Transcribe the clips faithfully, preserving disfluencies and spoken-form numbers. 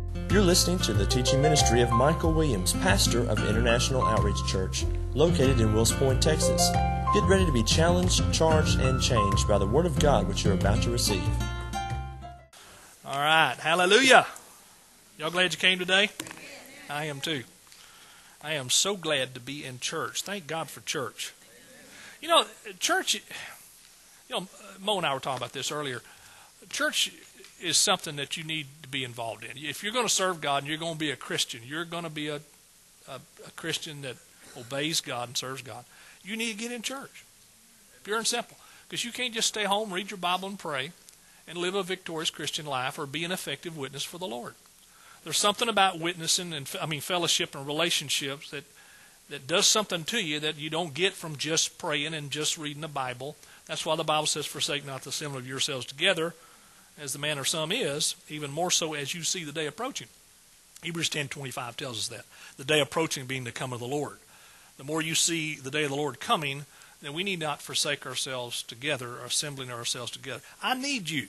You're listening to the teaching ministry of Michael Williams, pastor of International Outreach Church, located in Wills Point, Texas. Get ready to be challenged, charged, and changed by the Word of God which you're about to receive. All right, hallelujah. Y'all glad you came today? I am too. I am so glad to be in church. Thank God for church. You know, church, you know, Mo and I were talking about this earlier. Church is something that you need to be involved in. If you're going to serve God and you're going to be a Christian, you're going to be a, a, a Christian that obeys God and serves God, you need to get in church. Pure and simple. Because you can't just stay home, read your Bible, and pray, and live a victorious Christian life or be an effective witness for the Lord. There's something about witnessing and, I mean, fellowship and relationships that, that does something to you that you don't get from just praying and just reading the Bible. That's why the Bible says, forsake not the assembly of yourselves together, as the manner of some is, even more so as you see the day approaching. Hebrews ten twenty-five tells us that. The day approaching being the coming of the Lord. The more you see the day of the Lord coming, then we need not forsake ourselves together or assembling ourselves together. I need you.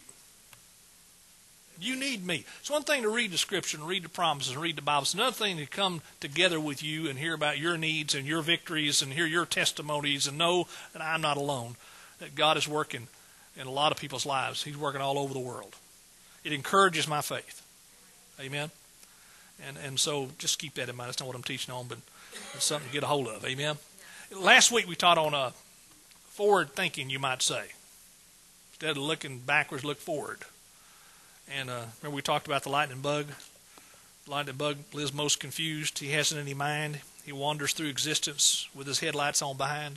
You need me. It's one thing to read the Scripture and read the promises and read the Bible. It's another thing to come together with you and hear about your needs and your victories and hear your testimonies and know that I'm not alone, that God is working in a lot of people's lives. He's working all over the world. It encourages my faith. Amen? And and so just keep that in mind. That's not what I'm teaching on, but it's something to get a hold of. Amen? Last week we taught on uh, forward thinking, you might say. Instead of looking backwards, look forward. And uh, remember we talked about the lightning bug? The lightning bug lives most confused. He hasn't any mind. He wanders through existence with his headlights on behind.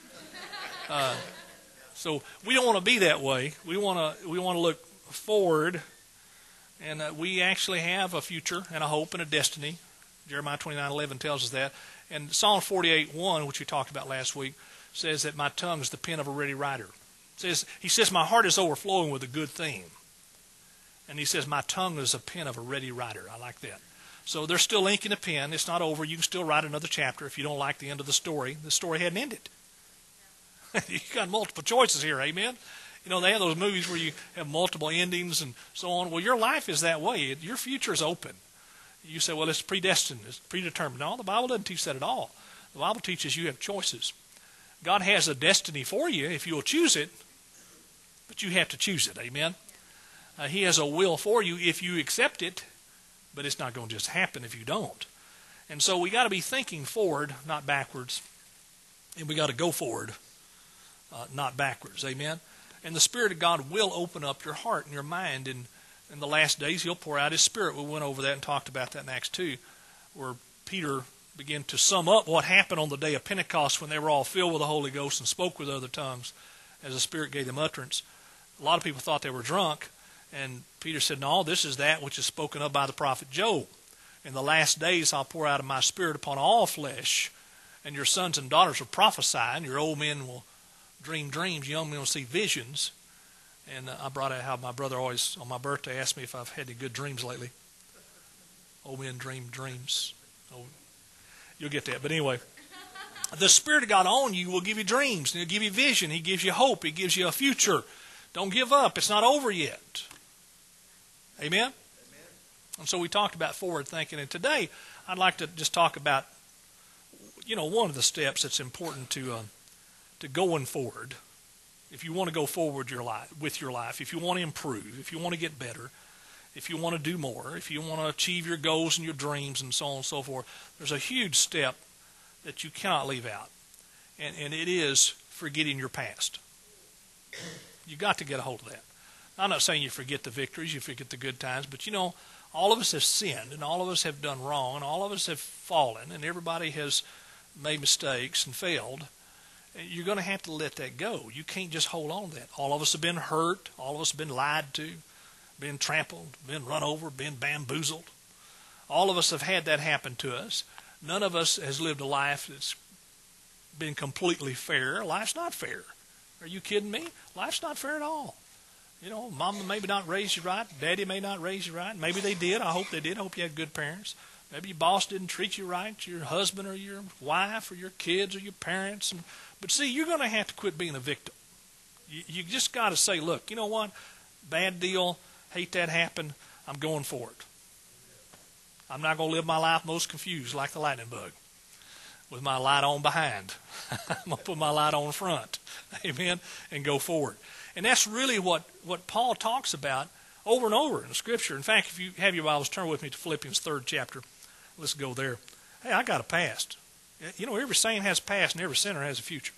Uh So we don't want to be that way. We want to we want to look forward, and uh, we actually have a future and a hope and a destiny. Jeremiah twenty-nine eleven tells us that. And Psalm forty-eight one, which we talked about last week, says that my tongue is the pen of a ready writer. It says, he says, my heart is overflowing with a good theme. And he says, my tongue is a pen of a ready writer. I like that. So there's still ink in the pen. It's not over. You can still write another chapter if you don't like the end of the story. The story hadn't ended. You got multiple choices here, amen? You know, they have those movies where you have multiple endings and so on. Well, your life is that way. Your future is open. You say, well, it's predestined, it's predetermined. No, the Bible doesn't teach that at all. The Bible teaches you have choices. God has a destiny for you if you'll choose it, but you have to choose it, amen? Uh, he has a will for you if you accept it, but it's not going to just happen if you don't. And so we got to be thinking forward, not backwards, and we got to go forward. Uh, not backwards, amen? And the Spirit of God will open up your heart and your mind, and in the last days He'll pour out His Spirit. We went over that and talked about that in Acts two, where Peter began to sum up what happened on the day of Pentecost when they were all filled with the Holy Ghost and spoke with other tongues as the Spirit gave them utterance. A lot of people thought they were drunk, and Peter said, no, this is that which is spoken of by the prophet Joel. In the last days I'll pour out of my Spirit upon all flesh, and your sons and daughters will prophesy, and your old men will dream dreams, young men will see visions. And uh, I brought out how my brother always, on my birthday, asked me if I've had any good dreams lately. Old men dream dreams. Oh, you'll get that. But anyway, the Spirit of God on you will give you dreams. And He'll give you vision. He gives you hope. He gives you a future. Don't give up. It's not over yet. Amen? Amen. And so we talked about forward thinking. And today, I'd like to just talk about, you know, one of the steps that's important to uh, to going forward. If you want to go forward your life, with your life, if you want to improve, if you want to get better, if you want to do more, if you want to achieve your goals and your dreams and so on and so forth, there's a huge step that you cannot leave out. And, and it is forgetting your past. You've got to get a hold of that. I'm not saying you forget the victories, you forget the good times, but you know, all of us have sinned and all of us have done wrong and all of us have fallen and everybody has made mistakes and failed. You're going to have to let that go. You can't just hold on to that. All of us have been hurt. All of us have been lied to, been trampled, been run over, been bamboozled. All of us have had that happen to us. None of us has lived a life that's been completely fair. Life's not fair. Are you kidding me? Life's not fair at all. You know, mama maybe not raised you right. Daddy may not raise you right. Maybe they did. I hope they did. I hope you had good parents. Maybe your boss didn't treat you right, your husband or your wife or your kids or your parents. And, but see, you're going to have to quit being a victim. You, you just got to say, look, you know what? Bad deal. Hate that happened. I'm going for it. I'm not going to live my life most confused like the lightning bug with my light on behind. I'm going to put my light on front. Amen. And go forward. And that's really what, what Paul talks about over and over in the Scripture. In fact, if you have your Bibles, turn with me to Philippians third chapter. Let's go there. Hey, I got a past. You know, every saint has a past and every sinner has a future.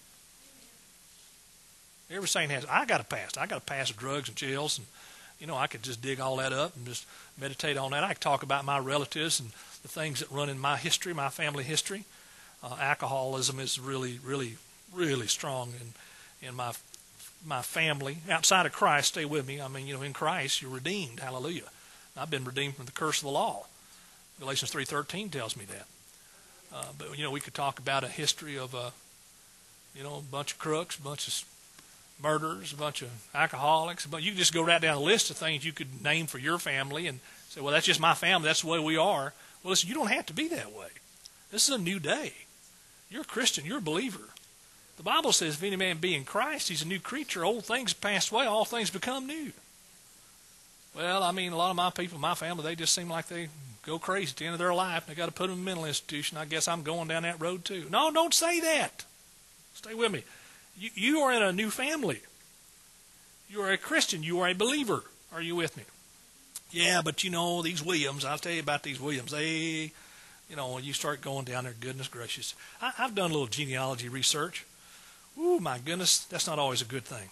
Every saint has, I got a past. I got a past of drugs and jails, and, you know, I could just dig all that up and just meditate on that. I could talk about my relatives and the things that run in my history, my family history. Uh, alcoholism is really, really, really strong in, in my my family. Outside of Christ, stay with me. I mean, you know, in Christ, you're redeemed. Hallelujah. I've been redeemed from the curse of the law. Galatians three thirteen tells me that. Uh, but, you know, we could talk about a history of, uh, you know, a bunch of crooks, a bunch of murderers, a bunch of alcoholics. But you can just go right down a list of things you could name for your family and say, well, that's just my family. That's the way we are. Well, listen, you don't have to be that way. This is a new day. You're a Christian. You're a believer. The Bible says, if any man be in Christ, he's a new creature. Old things have passed away. All things become new. Well, I mean, a lot of my people, my family, they just seem like they go crazy at the end of their life. They got to put them in a mental institution. I guess I'm going down that road too. No, don't say that. Stay with me. You, you are in a new family. You are a Christian. You are a believer. Are you with me? Yeah, but you know, these Williams, I'll tell you about these Williams. They, you know, when you start going down there, goodness gracious. I, I've done a little genealogy research. Ooh, my goodness, that's not always a good thing.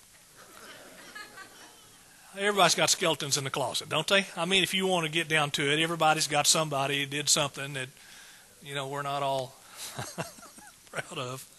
Everybody's got skeletons in the closet, don't they? I mean, if you want to get down to it, everybody's got somebody who did something that, you know, we're not all proud of.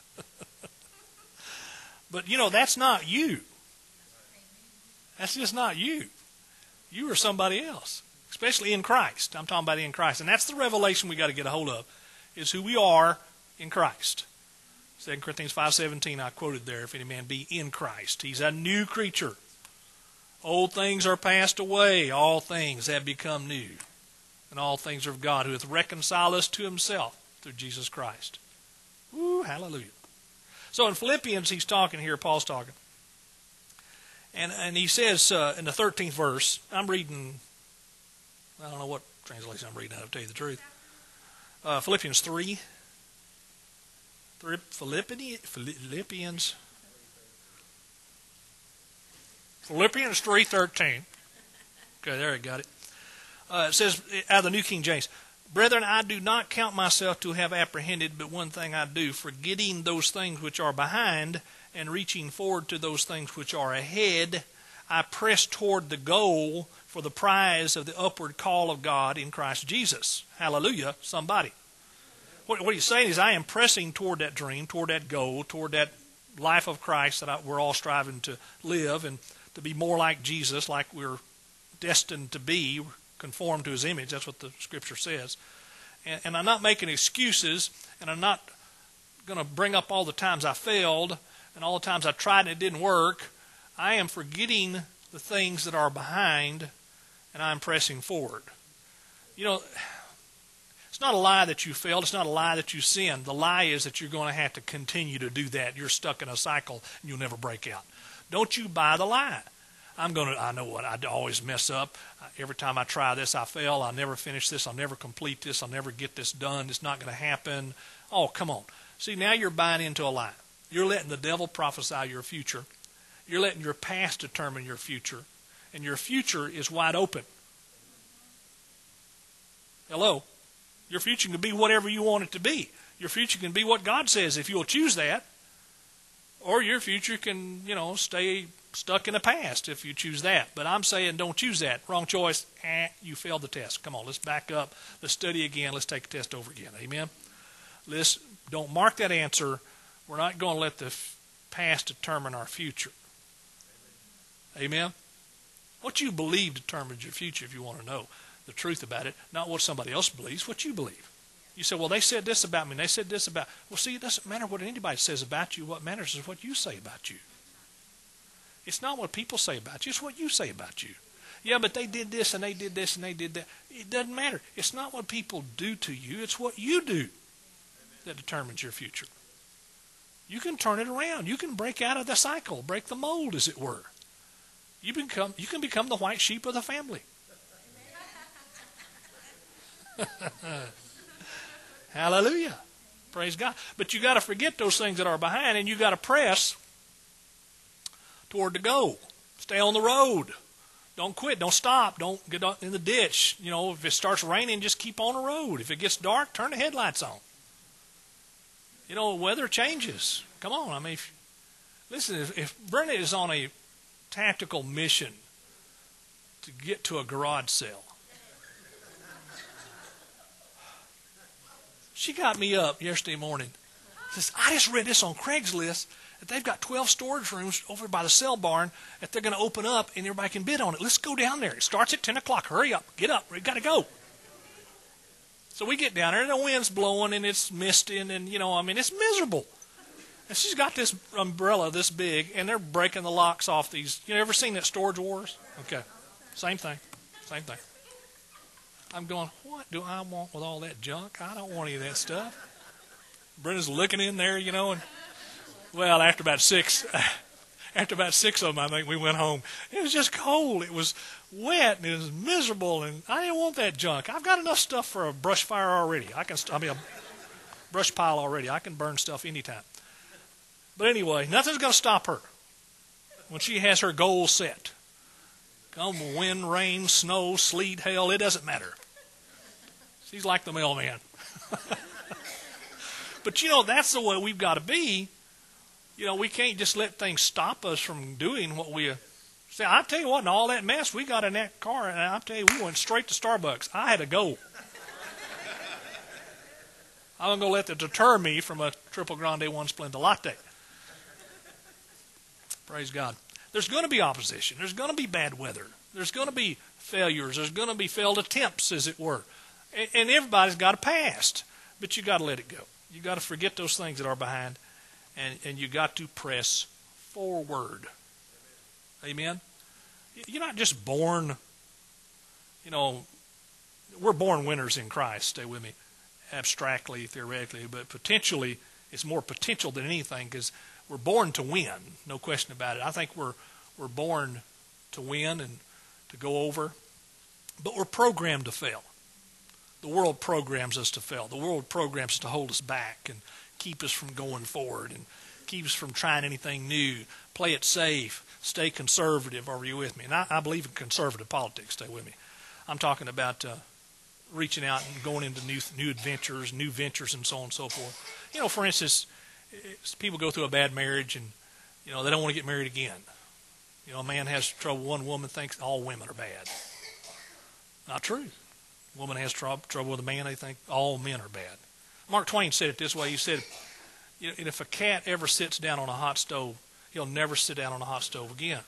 But, you know, that's not you. That's just not you. You are somebody else, especially in Christ. I'm talking about in Christ. And that's the revelation we got to get a hold of, is who we are in Christ. Second Corinthians five seventeen, I quoted there, if any man be in Christ. He's a new creature. Old things are passed away. All things have become new. And all things are of God, who hath reconciled us to himself through Jesus Christ. Woo, hallelujah. So in Philippians, he's talking here, Paul's talking. And and he says uh, in the thirteenth verse, I'm reading, I don't know what translation I'm reading out of, to tell you the truth. Uh, Philippians three. Philippians, Philippians, Philippians three thirteen. Okay, there I got it. Uh, it says out of the New King James, brethren, I do not count myself to have apprehended, but one thing I do, forgetting those things which are behind and reaching forward to those things which are ahead, I press toward the goal for the prize of the upward call of God in Christ Jesus. Hallelujah, somebody. What, what he's saying is I am pressing toward that dream, toward that goal, toward that life of Christ that I, we're all striving to live and to be more like Jesus, like we're destined to be, conformed to his image. That's what the Scripture says. And, and I'm not making excuses, and I'm not going to bring up all the times I failed and all the times I tried and it didn't work. I am forgetting the things that are behind, and I'm pressing forward. You know, it's not a lie that you failed. It's not a lie that you sinned. The lie is that you're going to have to continue to do that. You're stuck in a cycle, and you'll never break out. Don't you buy the lie. I'm going to, I know what, I always mess up. Every time I try this, I fail. I'll never finish this. I'll never complete this. I'll never get this done. It's not going to happen. Oh, come on. See, now you're buying into a lie. You're letting the devil prophesy your future. You're letting your past determine your future. And your future is wide open. Hello? Your future can be whatever you want it to be. Your future can be what God says if you'll choose that. Or your future can, you know, stay stuck in the past if you choose that. But I'm saying don't choose that. Wrong choice. Eh, you failed the test. Come on, let's back up. Let's study again. Let's take the test over again. Amen? Let's, don't mark that answer. We're not going to let the past determine our future. Amen? What you believe determines your future if you want to know the truth about it, not what somebody else believes, what you believe. You say, well, they said this about me, and they said this about... Well, see, it doesn't matter what anybody says about you. What matters is what you say about you. It's not what people say about you. It's what you say about you. Yeah, but they did this, and they did this, and they did that. It doesn't matter. It's not what people do to you. It's what you do that determines your future. You can turn it around. You can break out of the cycle, break the mold, as it were. You become, you can become the white sheep of the family. Hallelujah. Praise God. But you got to forget those things that are behind, and you got to press toward the goal. Stay on the road. Don't quit. Don't stop. Don't get in the ditch. You know, if it starts raining, just keep on the road. If it gets dark, turn the headlights on. You know, weather changes. Come on. I mean, if, listen, if, if Brenda is on a tactical mission to get to a garage sale, she got me up yesterday morning. Says, I just read this on Craigslist that they've got twelve storage rooms over by the sale barn that they're going to open up and everybody can bid on it. Let's go down there. It starts at ten o'clock. Hurry up. Get up. We got to go. So we get down there and the wind's blowing and it's misty and, and, you know, I mean, it's miserable. And she's got this umbrella this big and they're breaking the locks off these. You ever seen that Storage Wars? Okay. Same thing. Same thing. I'm going, what do I want with all that junk? I don't want any of that stuff. Brenda's looking in there, you know, and well, after about six, after about six of them, I think we went home. It was just cold. It was wet and it was miserable, and I didn't want that junk. I've got enough stuff for a brush fire already. I can, I mean, a brush pile already. I can burn stuff anytime. But anyway, nothing's going to stop her when she has her goal set. Come wind, rain, snow, sleet, hail, it doesn't matter. She's like the mailman. But, you know, that's the way we've got to be. You know, we can't just let things stop us from doing what we... Uh, see, I'll tell you what, in all that mess we got in that car, and I'll tell you, we went straight to Starbucks. I had to go. I wasn't going to let that deter me from a Triple Grande One Splenda Latte. Praise God. There's going to be opposition. There's going to be bad weather. There's going to be failures. There's going to be failed attempts, as it were. And, and everybody's got a past. But you got to let it go. You got to forget those things that are behind. And, and you got to press forward. Amen? You're not just born, you know, we're born winners in Christ. Stay with me. Abstractly, theoretically, but potentially, it's more potential than anything because we're born to win, no question about it. I think we're we're born to win and to go over, but we're programmed to fail. The world programs us to fail. The world programs us to hold us back and keep us from going forward and keep us from trying anything new. Play it safe. Stay conservative. Are you with me? And I, I believe in conservative politics. Stay with me. I'm talking about uh, reaching out and going into new new adventures, new ventures, and so on and so forth. You know, for instance, people go through a bad marriage and, you know, they don't want to get married again. You know, a man has trouble. One woman thinks all women are bad. Not true. A woman has trouble trouble with a man, they think all men are bad. Mark Twain said it this way. He said, you know, if a cat ever sits down on a hot stove, he'll never sit down on a hot stove again.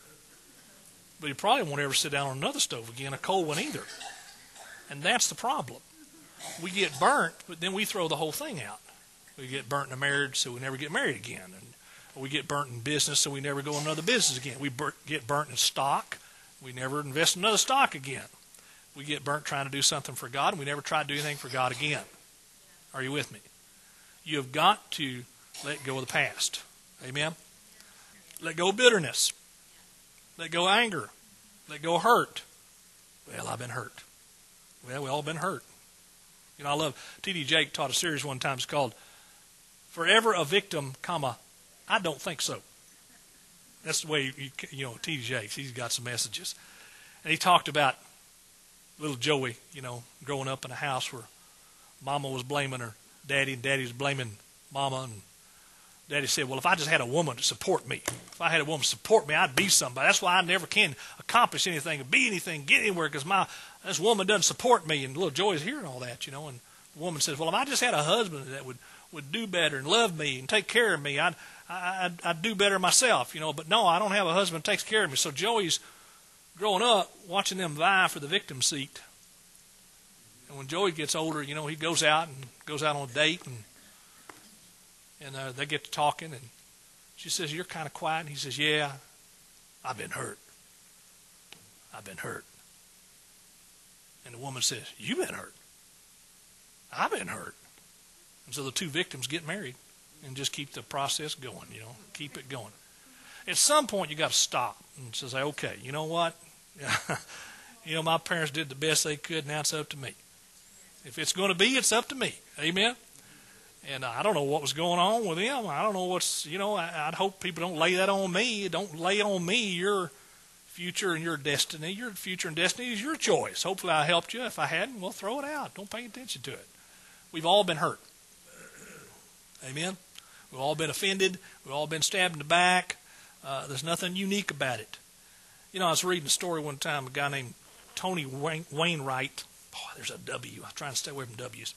But he probably won't ever sit down on another stove again, a cold one either. And that's the problem. We get burnt, but then we throw the whole thing out. We get burnt in a marriage, so we never get married again. And we get burnt in business, so we never go in another business again. We bur- get burnt in stock. We never invest in another stock again. We get burnt trying to do something for God, and we never try to do anything for God again. Are you with me? You have got to let go of the past. Amen? Let go of bitterness. Let go of anger. Let go of hurt. Well, I've been hurt. Well, we've all been hurt. You know, I love, T D Jake taught a series one time. It's called Forever a Victim, comma, I Don't Think So. That's the way, you, you know, T D Jake, he's got some messages. And he talked about little Joey, you know, growing up in a house where Mama was blaming her daddy and Daddy was blaming Mama. And Daddy said, well, if I just had a woman to support me, if I had a woman to support me, I'd be somebody. That's why I never can accomplish anything, be anything, get anywhere, because my this woman doesn't support me. And little Joey's hearing all that, you know. And the woman says, well, if I just had a husband that would, would do better and love me and take care of me, I'd, I'd, I'd do better myself, you know. But no, I don't have a husband that takes care of me. So Joey's growing up watching them vie for the victim seat. And when Joey gets older, you know, he goes out and goes out on a date, and and uh, they get to talking, and she says, you're kind of quiet. And he says, yeah, I've been hurt. I've been hurt. And the woman says, you've been hurt. I've been hurt. And so the two victims get married and just keep the process going, you know, keep it going. At some point, you got to stop and say, okay, you know what? You know, my parents did the best they could, now it's up to me. If it's going to be, it's up to me. Amen? And I don't know what was going on with him. I don't know what's, you know, I, I'd hope people don't lay that on me. Don't lay on me your future and your destiny. Your future and destiny is your choice. Hopefully I helped you. If I hadn't, well, throw it out. Don't pay attention to it. We've all been hurt. Amen? We've all been offended. We've all been stabbed in the back. Uh, there's nothing unique about it. You know, I was reading a story one time, a guy named Tony Wain- Wainwright. Boy, there's a W. I'm trying to stay away from W's.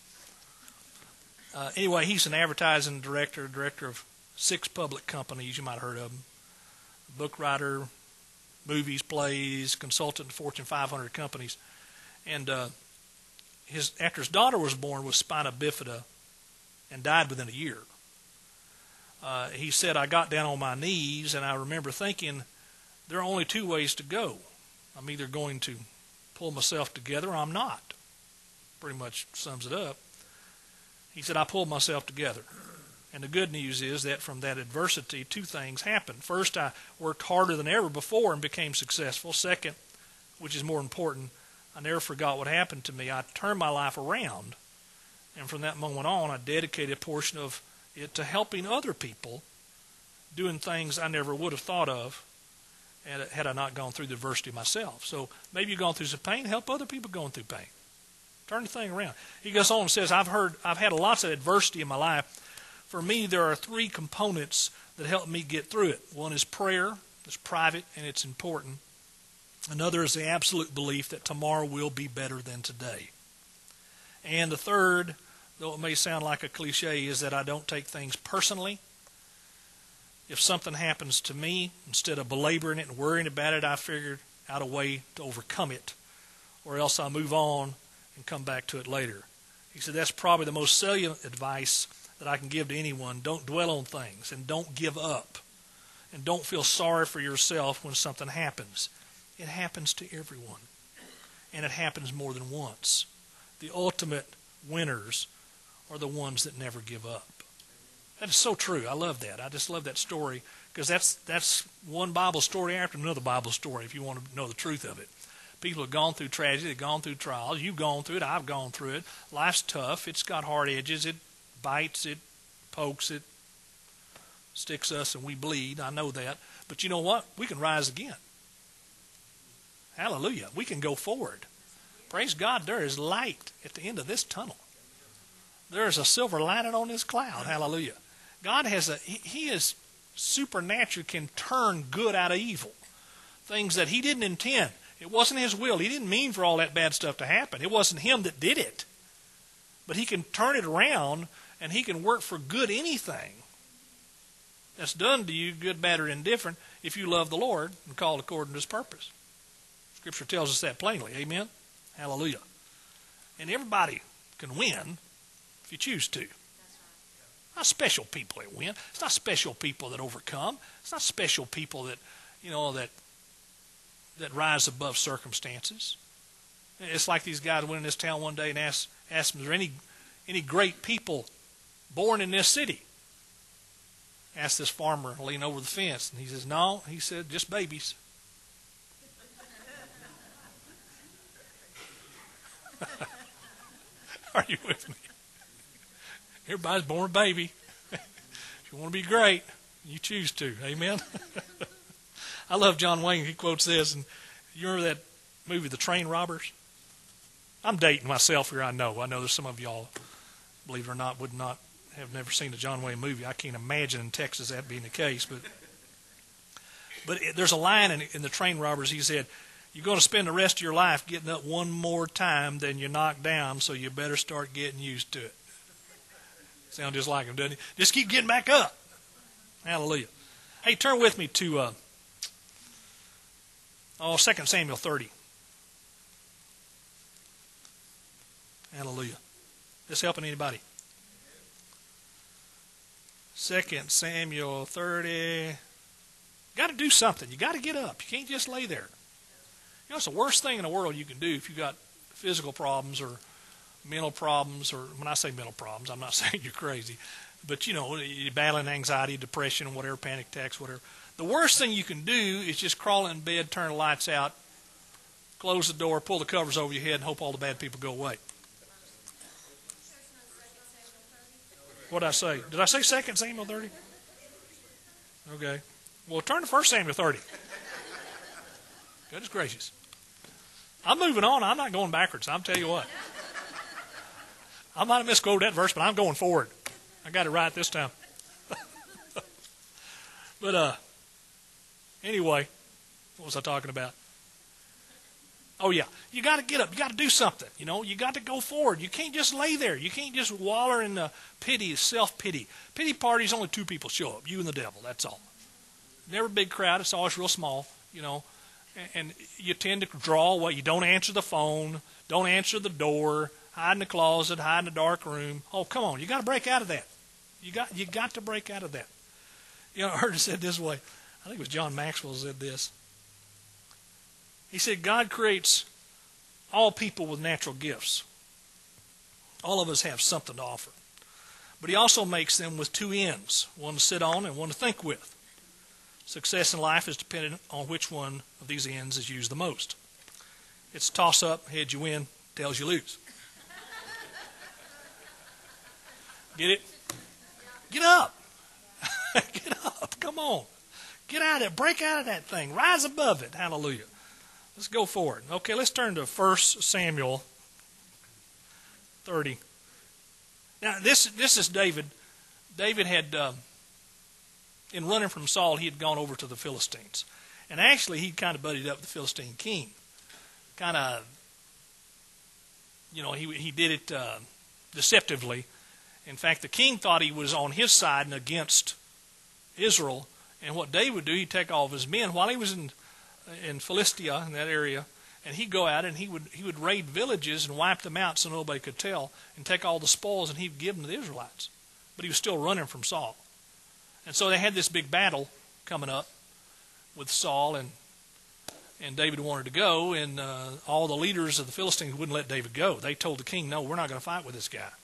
Uh, anyway, he's an advertising director, director of six public companies. You might have heard of him. Book writer, movies, plays, consultant to Fortune five hundred companies. And uh, his after his daughter was born with spina bifida and died within a year. Uh, he said, I got down on my knees and I remember thinking, there are only two ways to go. I'm either going to pull myself together or I'm not. Pretty much sums it up. He said, I pulled myself together. And the good news is that from that adversity, two things happened. First, I worked harder than ever before and became successful. Second, which is more important, I never forgot what happened to me. I turned my life around. And from that moment on, I dedicated a portion of it to helping other people, doing things I never would have thought of had I not gone through the adversity myself. So maybe you've gone through some pain, help other people going through pain. Turn the thing around. He goes on and says, I've heard, I've had lots of adversity in my life. For me, there are three components that help me get through it. One is prayer. It's private and it's important. Another is the absolute belief that tomorrow will be better than today. And the third, though it may sound like a cliche, is that I don't take things personally. If something happens to me, instead of belaboring it and worrying about it, I figured out a way to overcome it. Or else I'll move on and come back to it later. He said that's probably the most salient advice that I can give to anyone. Don't dwell on things and don't give up. And don't feel sorry for yourself when something happens. It happens to everyone. And it happens more than once. The ultimate winners are the ones that never give up. That is so true. I love that. I just love that story because that's that's one Bible story after another Bible story if you want to know the truth of it. People have gone through tragedy, they've gone through trials. You've gone through it, I've gone through it. Life's tough. It's got hard edges. It bites, it pokes, it sticks us, and we bleed. I know that. But you know what? We can rise again. Hallelujah. We can go forward. Praise God, there is light at the end of this tunnel. There is a silver lining on this cloud. Hallelujah. God has a, he, he is supernatural, can turn good out of evil. Things that he didn't intend. It wasn't his will. He didn't mean for all that bad stuff to happen. It wasn't him that did it. But he can turn it around and he can work for good anything that's done to you, good, bad, or indifferent, if you love the Lord and called according to his purpose. Scripture tells us that plainly. Amen? Hallelujah. And everybody can win if you choose to. Not special people that win. It's not special people that overcome. It's not special people that, you know, that that rise above circumstances. It's like these guys went in this town one day and asked, asked them, is there any, any great people born in this city? Asked this farmer leaning over the fence, and he says, no. He said, just babies. Are you with me? Everybody's born a baby. If you want to be great, you choose to. Amen? I love John Wayne. He quotes this. And you remember that movie, The Train Robbers? I'm dating myself here, I know. I know there's some of y'all, believe it or not, would not have never seen a John Wayne movie. I can't imagine in Texas that being the case. But but it, there's a line in, in The Train Robbers. He said, you're going to spend the rest of your life getting up one more time than you're knocked down, so you better start getting used to it. Sound just like him, doesn't it? Just keep getting back up. Hallelujah. Hey, turn with me to uh, oh, Second Samuel thirty. Hallelujah. This helping anybody? Second Samuel thirty. Got to do something. You got to get up. You can't just lay there. You know, it's the worst thing in the world you can do if you've got physical problems or mental problems, or when I say mental problems, I'm not saying you're crazy, but you know, you're battling anxiety, depression, whatever, panic attacks, whatever. The worst thing you can do is just crawl in bed, turn the lights out, close the door, pull the covers over your head, and hope all the bad people go away. What did I say? Did I say Second Samuel thirty? Okay. Well, turn to First Samuel thirty. Goodness gracious. I'm moving on. I'm not going backwards. I'll tell you what. I might have misquoted that verse, but I'm going forward. I got it right this time. But uh, anyway, what was I talking about? Oh, yeah. You got to get up. You got to do something. You know, you got to go forward. You can't just lay there. You can't just waller in the pity, self-pity. Pity parties, only two people show up, you and the devil. That's all. Never a big crowd. It's always real small, you know. And, and you tend to draw away. You don't answer the phone. Don't answer the door. Hide in the closet. Hide in the dark room. Oh, come on. You got to break out of that. You got, you got to break out of that. You know, I heard it said this way. I think it was John Maxwell said this. He said, God creates all people with natural gifts. All of us have something to offer. But he also makes them with two ends, one to sit on and one to think with. Success in life is dependent on which one of these ends is used the most. It's toss-up, heads you win, tails you lose. Get it? Get up. Get up. Come on. Get out of it. Break out of that thing. Rise above it. Hallelujah. Let's go forward. Okay, let's turn to First Samuel thirty. Now, this this is David. David had, uh, in running from Saul, he had gone over to the Philistines. And actually, he kind of buddied up with the Philistine king. Kind of, you know, he, he did it uh, deceptively. In fact, the king thought he was on his side and against Israel. And what David would do, he'd take all of his men while he was in in Philistia, in that area, and he'd go out and he would he would raid villages and wipe them out so nobody could tell, and take all the spoils and he'd give them to the Israelites. But he was still running from Saul. And so they had this big battle coming up with Saul, and and David wanted to go, and uh, all the leaders of the Philistines wouldn't let David go. They told the king, no, we're not going to fight with this guy.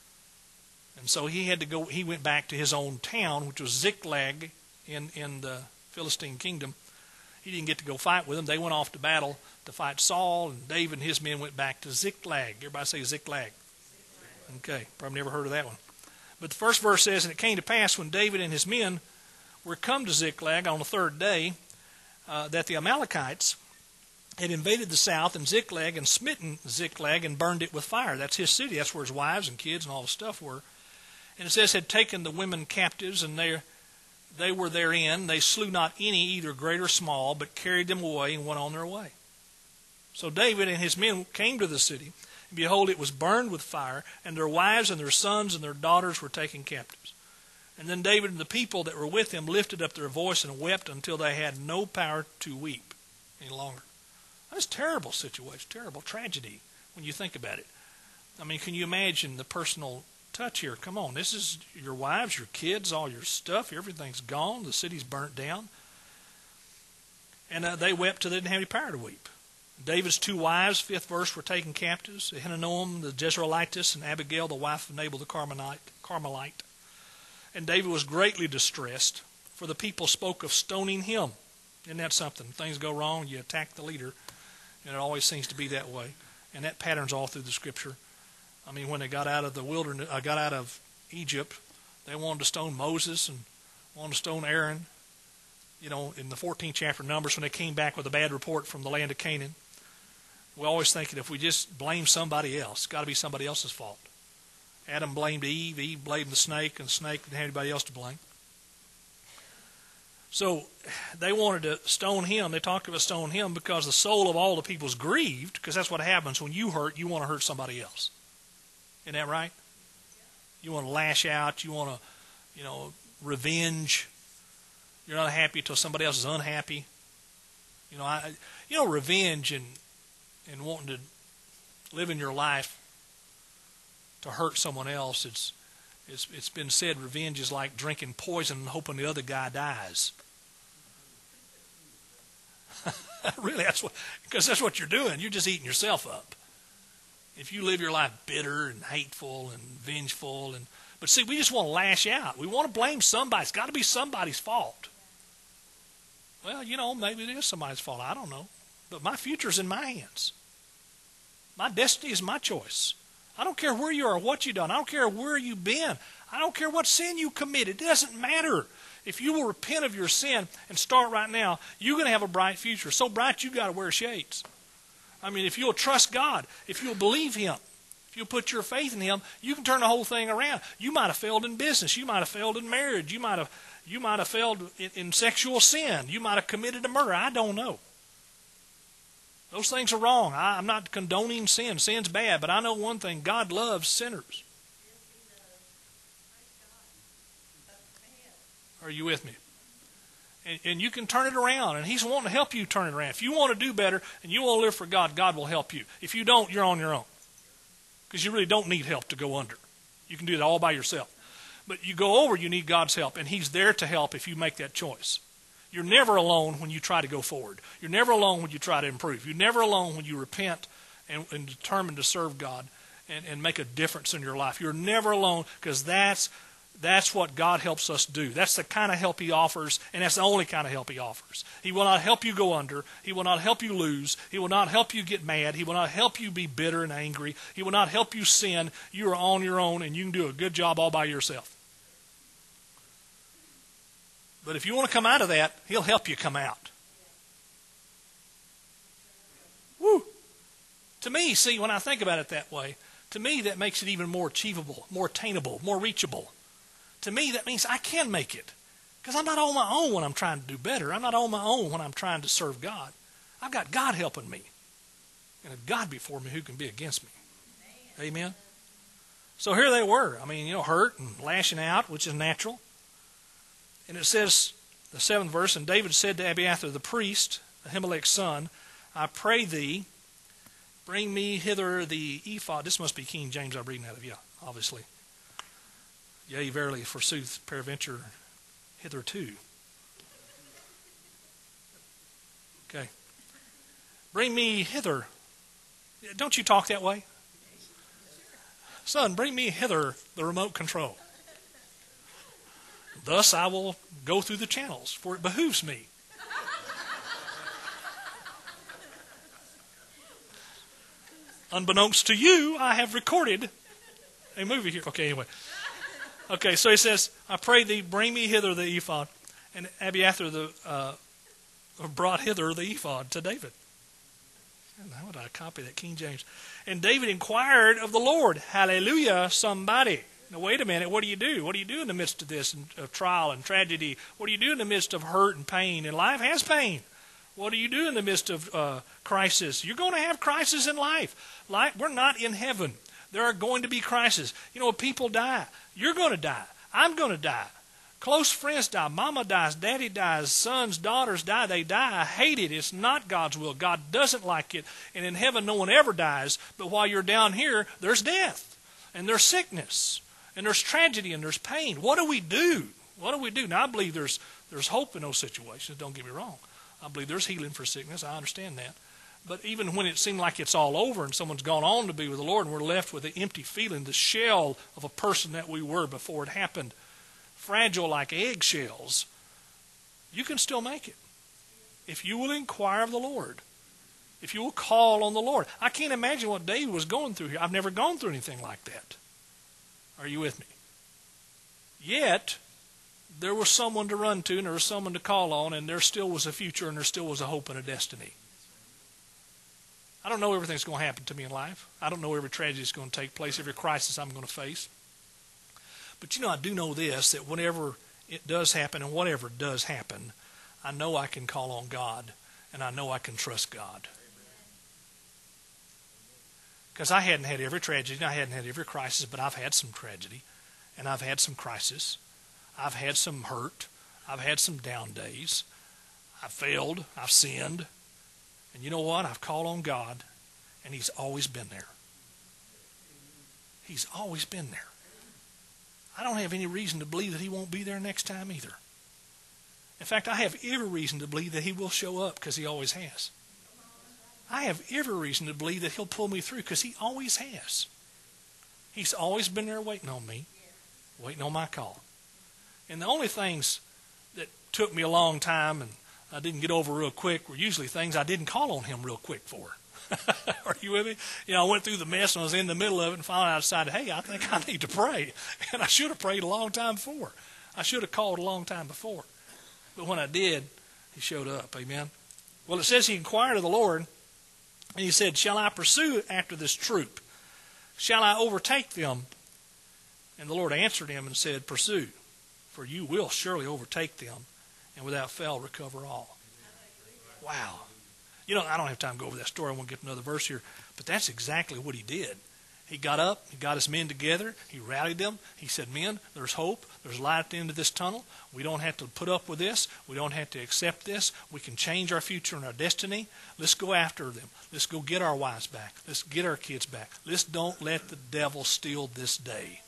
And so he had to go, he went back to his own town, which was Ziklag in, in the Philistine kingdom. He didn't get to go fight with them. They went off to battle to fight Saul, and David and his men went back to Ziklag. Everybody say Ziklag. Okay, probably never heard of that one. But the first verse says, and it came to pass when David and his men were come to Ziklag on the third day, uh, that the Amalekites had invaded the south and Ziklag and smitten Ziklag and burned it with fire. That's his city. That's where his wives and kids and all the stuff were. And it says, had taken the women captives, and they They were therein. They slew not any, either great or small, but carried them away and went on their way. So David and his men came to the city, and behold, it was burned with fire, and their wives and their sons and their daughters were taken captives. And then David and the people that were with him lifted up their voice and wept until they had no power to weep any longer. That's a terrible situation, terrible tragedy when you think about it. I mean, can you imagine the personal touch here? Come on, this is your wives, your kids, all your stuff. Everything's gone. The city's burnt down. And uh, they wept till they didn't have any power to weep. David's two wives, fifth verse, were taken captives. Ahinoam, the Jezreelitess, and Abigail, the wife of Nabal the Carmelite. Carmelite. And David was greatly distressed, for the people spoke of stoning him. Isn't that something? Things go wrong, you attack the leader. And it always seems to be that way. And that pattern's all through the Scripture. I mean, when they got out of the wilderness, uh, got out of Egypt, they wanted to stone Moses and wanted to stone Aaron. You know, in the fourteenth chapter of Numbers, when they came back with a bad report from the land of Canaan, we always think that if we just blame somebody else, it's got to be somebody else's fault. Adam blamed Eve, Eve blamed the snake, and the snake didn't have anybody else to blame. So they wanted to stone him. They talked about stone him because the soul of all the people is grieved, because that's what happens when you hurt, you want to hurt somebody else. Isn't that right? You want to lash out. You want to, you know, revenge. You're not happy until somebody else is unhappy. You know, I, you know, revenge and and wanting to live in your life to hurt someone else. It's it's it's been said revenge is like drinking poison and hoping the other guy dies. Really, that's what because that's what you're doing. You're just eating yourself up. If you live your life bitter and hateful and vengeful, and but see, we just want to lash out. We want to blame somebody. It's got to be somebody's fault. Well, you know, maybe it is somebody's fault. I don't know. But my future's in my hands. My destiny is my choice. I don't care where you are or what you've done. I don't care where you've been. I don't care what sin you committed. It doesn't matter. If you will repent of your sin and start right now, you're going to have a bright future. So bright you got to wear shades. I mean, if you'll trust God, if you'll believe Him, if you'll put your faith in Him, you can turn the whole thing around. You might have failed in business. You might have failed in marriage. You might have, you might have failed in, in sexual sin. You might have committed a murder. I don't know. Those things are wrong. I, I'm not condoning sin. Sin's bad. But I know one thing. God loves sinners. Are you with me? And, and you can turn it around. And He's wanting to help you turn it around. If you want to do better and you want to live for God, God will help you. If you don't, you're on your own. Because you really don't need help to go under. You can do it all by yourself. But you go over, you need God's help. And He's there to help if you make that choice. You're never alone when you try to go forward. You're never alone when you try to improve. You're never alone when you repent and, and determine to serve God and, and make a difference in your life. You're never alone, because that's that's what God helps us do. That's the kind of help He offers, and that's the only kind of help He offers. He will not help you go under. He will not help you lose. He will not help you get mad. He will not help you be bitter and angry. He will not help you sin. You are on your own, and you can do a good job all by yourself. But if you want to come out of that, He'll help you come out. Woo! To me, see, when I think about it that way, to me that makes it even more achievable, more attainable, more reachable. To me, that means I can make it. Because I'm not on my own when I'm trying to do better. I'm not on my own when I'm trying to serve God. I've got God helping me. And if God before me, who can be against me? Amen? So here they were. I mean, you know, hurt and lashing out, which is natural. And it says, the seventh verse, and David said to Abiathar the priest, Ahimelech's son, I pray thee, bring me hither the ephod. This must be King James I'm reading out of, yeah, obviously. Yea, verily, forsooth, peradventure, hitherto. Okay. Bring me hither. Don't you talk that way? Son, bring me hither the remote control. Thus I will go through the channels, for it behooves me. Unbeknownst to you, I have recorded a movie here. Okay, anyway. Okay, so he says, I pray thee, bring me hither the ephod. And Abiathar the, uh, brought hither the ephod to David. How would I copy that, King James? And David inquired of the Lord. Hallelujah, somebody. Now, wait a minute. What do you do? What do you do in the midst of this, of trial and tragedy? What do you do in the midst of hurt and pain? And life has pain. What do you do in the midst of uh, crisis? You're going to have crisis in life. Life. We're not in heaven. There are going to be crises. You know, people die. You're going to die. I'm going to die. Close friends die. Mama dies. Daddy dies. Sons, daughters die. They die. I hate it. It's not God's will. God doesn't like it. And in heaven, no one ever dies. But while you're down here, there's death. And there's sickness. And there's tragedy. And there's pain. What do we do? What do we do? Now, I believe there's, there's hope in those situations. Don't get me wrong. I believe there's healing for sickness. I understand that. But even when it seemed like it's all over and someone's gone on to be with the Lord and we're left with the empty feeling, the shell of a person that we were before it happened, fragile like eggshells, you can still make it. If you will inquire of the Lord. If you will call on the Lord. I can't imagine what David was going through here. I've never gone through anything like that. Are you with me? Yet, there was someone to run to and there was someone to call on, and there still was a future and there still was a hope and a destiny. I don't know everything's going to happen to me in life. I don't know every tragedy is going to take place, every crisis I'm going to face. But you know, I do know this, that whenever it does happen and whatever does happen, I know I can call on God and I know I can trust God. Because I hadn't had every tragedy and I hadn't had every crisis, but I've had some tragedy and I've had some crisis. I've had some hurt. I've had some down days. I've failed. I've sinned. And you know what? I've called on God, and He's always been there. He's always been there. I don't have any reason to believe that He won't be there next time either. In fact, I have every reason to believe that He will show up because He always has. I have every reason to believe that He'll pull me through because He always has. He's always been there waiting on me, waiting on my call. And the only things that took me a long time and I didn't get over real quick were usually things I didn't call on Him real quick for. Are you with me? You know, I went through the mess and I was in the middle of it, and finally I decided, hey, I think I need to pray. And I should have prayed a long time before. I should have called a long time before. But when I did, he showed up. Amen. Well, it says he inquired of the Lord, and he said, shall I pursue after this troop? Shall I overtake them? And the Lord answered him and said, pursue, for you will surely overtake them, and without fail recover all. Wow. You know, I don't have time to go over that story. I won't get another verse here. But that's exactly what he did. He got up. He got his men together. He rallied them. He said, men, there's hope. There's light at the end of this tunnel. We don't have to put up with this. We don't have to accept this. We can change our future and our destiny. Let's go after them. Let's go get our wives back. Let's get our kids back. Let's don't let the devil steal this day.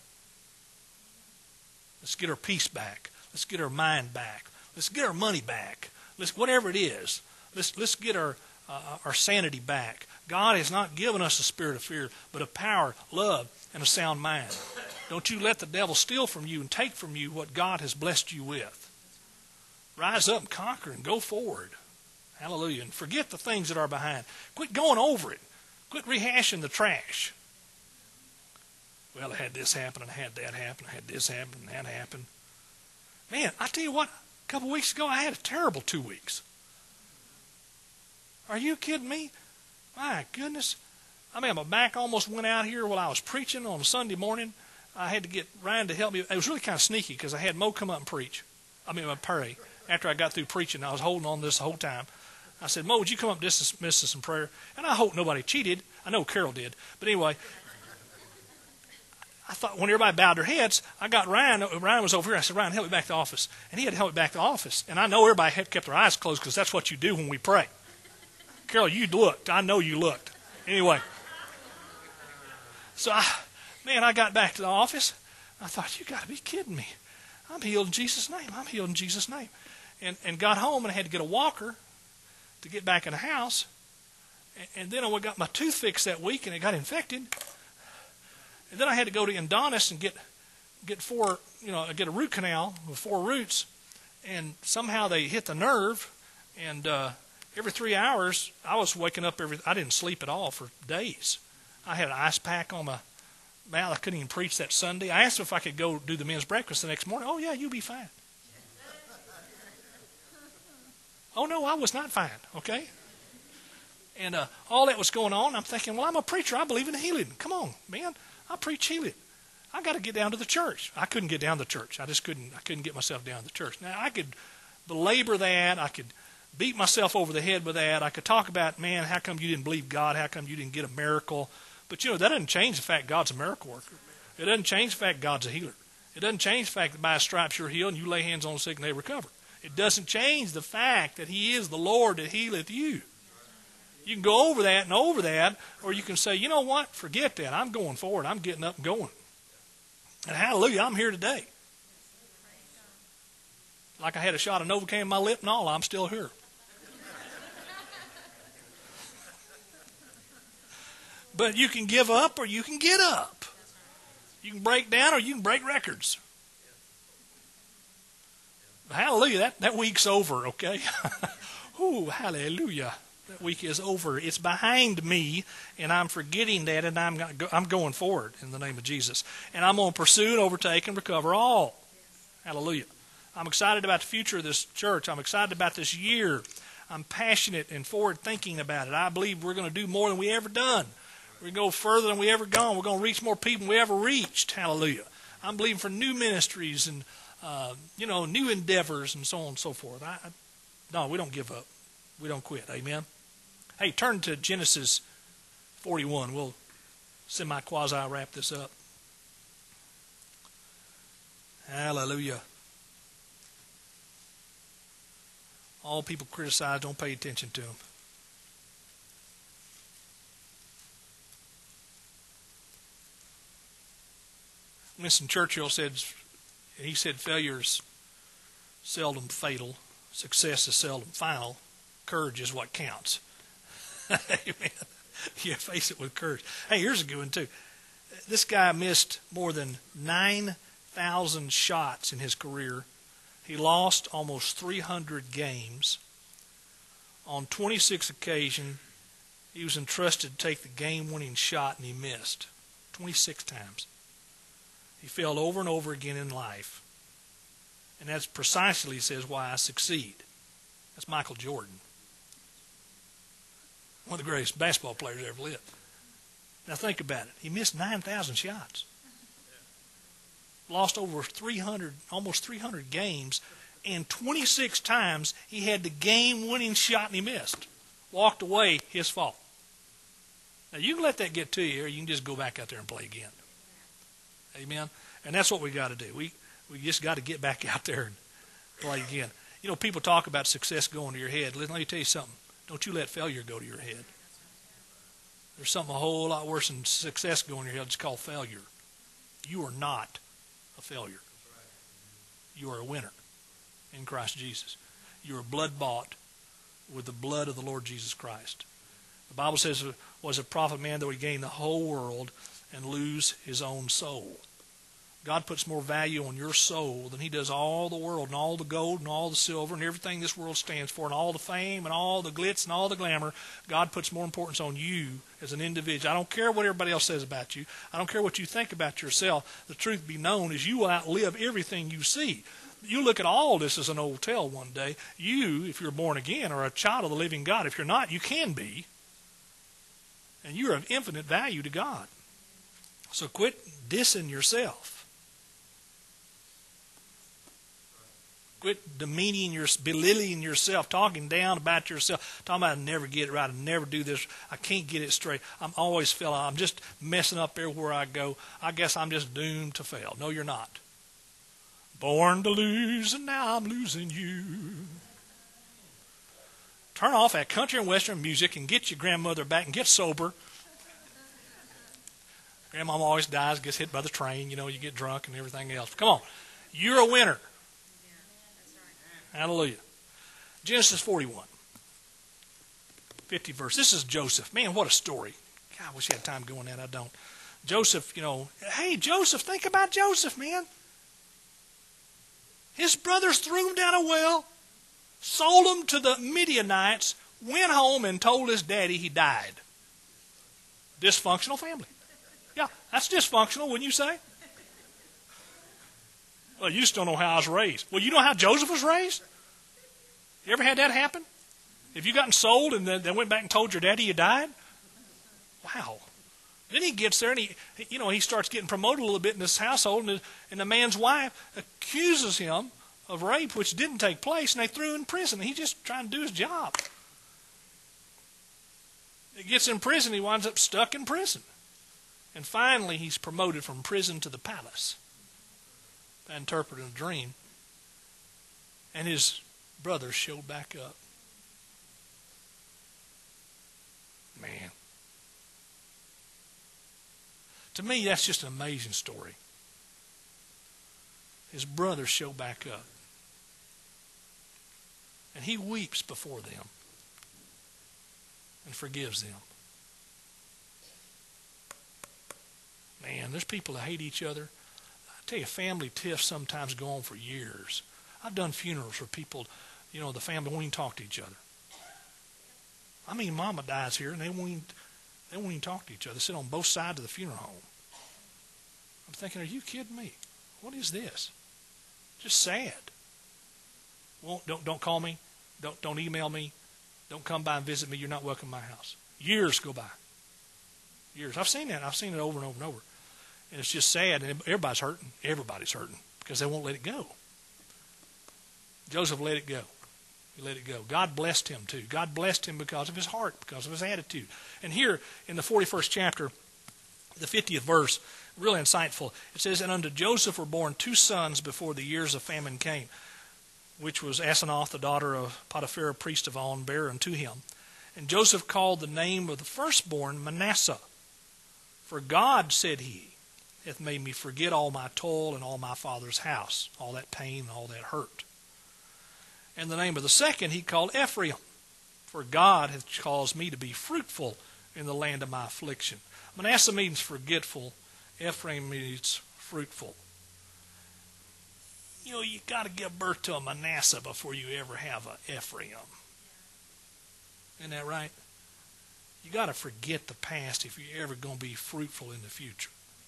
Let's get our peace back. Let's get our mind back. Let's get our money back. Let's whatever it is. Let's let's get our uh, our sanity back. God has not given us a spirit of fear, but of power, love, and a sound mind. Don't you let the devil steal from you and take from you what God has blessed you with. Rise up and conquer and go forward. Hallelujah. And forget the things that are behind. Quit going over it. Quit rehashing the trash. Well, I had this happen and I had that happen. I had this happen and that happen. Man, I tell you what, a couple weeks ago I had a terrible two weeks. Are you kidding me? My goodness. I mean, my back almost went out here while I was preaching on a Sunday morning. I had to get Ryan to help me. It was really kind of sneaky because I had Mo come up and preach. I mean, pray. After I got through preaching, I was holding on this the whole time. I said, Mo, would you come up and dismiss us in prayer? And I hope nobody cheated. I know Carol did. But anyway, I thought when everybody bowed their heads, I got Ryan. Ryan was over here. I said, Ryan, help me back to the office. And he had to help me back to the office. And I know everybody had kept their eyes closed because that's what you do when we pray. Carol, you looked. I know you looked. Anyway. So, I, man, I got back to the office. I thought, you got to be kidding me. I'm healed in Jesus' name. I'm healed in Jesus' name. And and got home and I had to get a walker to get back in the house. And, and then I got my tooth fixed that week and it got infected. And then I had to go to Endonis and get get four, you know, get a root canal with four roots. And somehow they hit the nerve. And uh, every three hours, I was waking up every. I didn't sleep at all for days. I had an ice pack on my mouth. I couldn't even preach that Sunday. I asked them if I could go do the men's breakfast the next morning. Oh yeah, you'll be fine. Oh no, I was not fine. Okay. And uh, all that was going on. I'm thinking, well, I'm a preacher. I believe in healing. Come on, man. I preach healing. I got to get down to the church. I couldn't get down to the church. I just couldn't. I couldn't get myself down to the church. Now I could belabor that. I could beat myself over the head with that. I could talk about, man, how come you didn't believe God? How come you didn't get a miracle? But you know that doesn't change the fact God's a miracle worker. It doesn't change the fact God's a healer. It doesn't change the fact that by His stripes you're healed and you lay hands on the sick and they recover. It doesn't change the fact that He is the Lord that healeth you. You can go over that and over that, or you can say, you know what, forget that. I'm going forward. I'm getting up and going. And hallelujah, I'm here today. Like I had a shot of Novocaine in my lip and all, I'm still here. But you can give up or you can get up. You can break down or you can break records. Hallelujah, that, that week's over, okay? Ooh, hallelujah. That week is over. It's behind me, and I'm forgetting that, and I'm I'm going forward in the name of Jesus. And I'm going to pursue and overtake and recover all. Hallelujah. I'm excited about the future of this church. I'm excited about this year. I'm passionate and forward thinking about it. I believe we're going to do more than we ever done. We're going to go further than we ever gone. We're going to reach more people than we ever reached. Hallelujah. I'm believing for new ministries and, uh, you know, new endeavors and so on and so forth. I, I, no, we don't give up. We don't quit. Amen. Hey, turn to Genesis forty-one. We'll semi-quasi wrap this up. Hallelujah. All people criticize, don't pay attention to them. Winston Churchill said, he said, failure is seldom fatal. Success is seldom final. Courage is what counts. Amen. You face it with courage. Hey, here's a good one, too. This guy missed more than nine thousand shots in his career. He lost almost three hundred games. On twenty-six occasions, He was entrusted to take the game-winning shot, and he missed twenty-six times. He failed over and over again in life. And that's precisely, he says, why I succeed. That's Michael Jordan. One of the greatest basketball players ever lived. Now think about it. He missed nine thousand shots. Lost over three hundred, almost three hundred games, and twenty-six times he had the game-winning shot and he missed. Walked away, his fault. Now you can let that get to you, or you can just go back out there and play again. Amen? And that's what we got to do. We we just got to get back out there and play again. You know, people talk about success going to your head. Let me tell you something. Don't you let failure go to your head. There's something a whole lot worse than success going to your head. It's called failure. You are not a failure. You are a winner in Christ Jesus. You are blood-bought with the blood of the Lord Jesus Christ. The Bible says, was a prophet man that would gain the whole world and lose his own soul. God puts more value on your soul than he does all the world and all the gold and all the silver and everything this world stands for and all the fame and all the glitz and all the glamour. God puts more importance on you as an individual. I don't care what everybody else says about you. I don't care what you think about yourself. The truth be known is you will outlive everything you see. You look at all this as an old tale one day. You, if you're born again, are a child of the living God. If you're not, you can be. And you're of infinite value to God. So quit dissing yourself. Quit demeaning your, belittling yourself, talking down about yourself, talking about I never get it right, I never do this, I can't get it straight. I'm always failing. I'm just messing up everywhere I go. I guess I'm just doomed to fail. No, you're not. Born to lose, and now I'm losing you. Turn off that country and western music and get your grandmother back and get sober. Grandma always dies, gets hit by the train. You know, you get drunk and everything else. Come on. You're a winner. Hallelujah. Genesis forty-one. fifty verse. This is Joseph. Man, what a story. God, I wish I had time going that. I don't. Joseph, you know, hey, Joseph, think about Joseph, man. His brothers threw him down a well, sold him to the Midianites, went home and told his daddy he died. Dysfunctional family. Yeah, that's dysfunctional, wouldn't you say? Well, you just don't know how I was raised. Well, you know how Joseph was raised? You ever had that happen? Have you gotten sold and then they went back and told your daddy you died? Wow. Then he gets there and he, you know, he starts getting promoted a little bit in this household, and the, and the man's wife accuses him of rape, which didn't take place, and they threw him in prison. He's just trying to do his job. He gets in prison, he winds up stuck in prison. And finally, he's promoted from prison to the palace by interpreting a dream. And his brothers showed back up. Man. To me, that's just an amazing story. His brothers show back up. And he weeps before them and forgives them. Man, there's people that hate each other. I tell you, family tiffs sometimes go on for years. I've done funerals for people, you know, the family won't even talk to each other. I mean, Mama dies here, and they won't even, they won't even talk to each other. They sit on both sides of the funeral home. I'm thinking, are you kidding me? What is this? Just sad. Won't, don't, don't call me. Don't, don't email me. Don't come by and visit me. You're not welcome in my house. Years go by. Years. I've seen that. I've seen it over and over and over. And it's just sad. And everybody's hurting. Everybody's hurting because they won't let it go. Joseph let it go. He let it go. God blessed him too. God blessed him because of his heart, because of his attitude. And here in the forty-first chapter, the fiftieth verse, really insightful. It says, and unto Joseph were born two sons before the years of famine came, which was Asenath, the daughter of Potiphar, priest of On, bare unto him. And Joseph called the name of the firstborn Manasseh. For God, said he, hath made me forget all my toil and all my father's house, all that pain and all that hurt. And the name of the second he called Ephraim. For God hath caused me to be fruitful in the land of my affliction. Manasseh means forgetful. Ephraim means fruitful. You know, you got to give birth to a Manasseh before you ever have an Ephraim. Isn't that right? You got to forget the past if you're ever going to be fruitful in the future.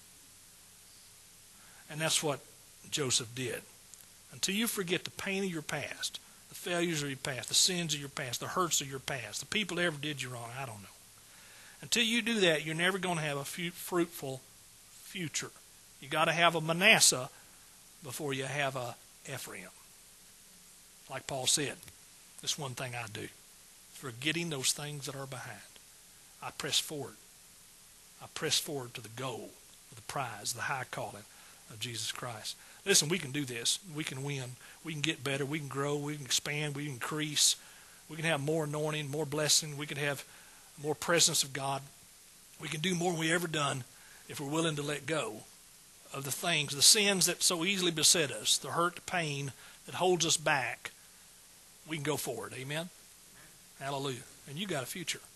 And that's what Joseph did. Until you forget the pain of your past, the failures of your past, the sins of your past, the hurts of your past, the people that ever did you wrong, I don't know. Until you do that, you're never going to have a fruitful future. You got to have a Manasseh before you have a Ephraim. Like Paul said, this one thing I do, forgetting those things that are behind. I press forward. I press forward to the goal, the prize, the high calling of Jesus Christ. Listen, we can do this. We can win. We can get better. We can grow. We can expand. We can increase. We can have more anointing, more blessing. We can have more presence of God. We can do more than we ever done if we're willing to let go of the things, the sins that so easily beset us, the hurt, the pain that holds us back. We can go forward. Amen? Hallelujah. And you got a future.